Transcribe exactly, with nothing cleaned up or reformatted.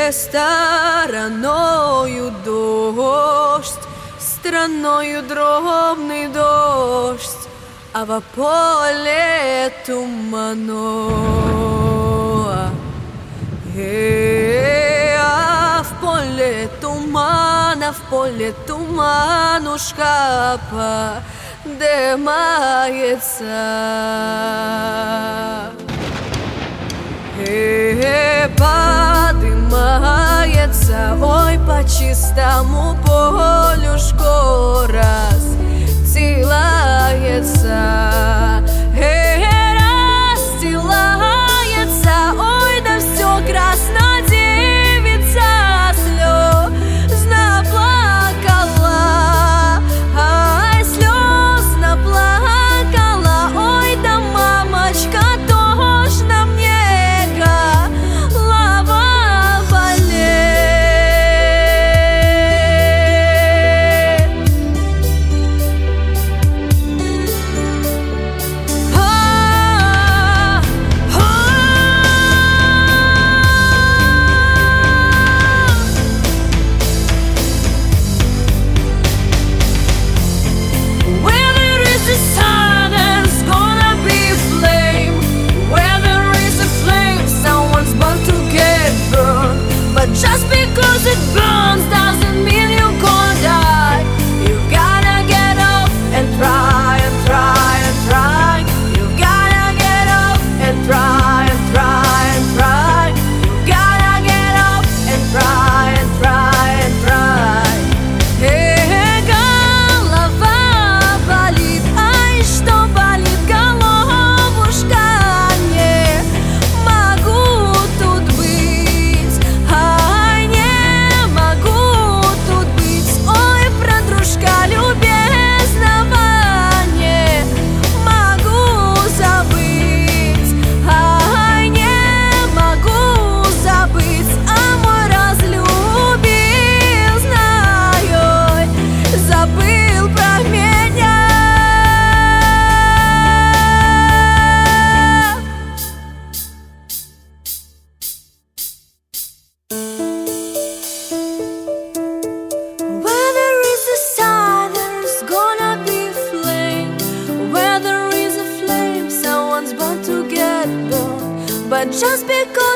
стороною дождь, страною дробный дождь, а во поле тумано. Э, а в поле тумана, в поле туманушка подымается. Э, подымается, ой, по чистому полюшку расстилается. Э, расстилается, ой, да все красно девица слезно плакала, ай, слезно плакала, ой, да мамочка тошно мне. Just because it burns doesn't mean you're gonna die. You gotta get up and try and try and try. You gotta get up and try and try and try. You gotta get up and try and try and try. Э, голова болит, ай, что болит, головушка, не могу тут быть. Любезного не могу забыть, ай, не могу забыть, а мой разлюбил, знаю, забыл про меня. Where there is a sign, there's gonna be a flame. Where there is a flame, someone's bound to get burned. But just because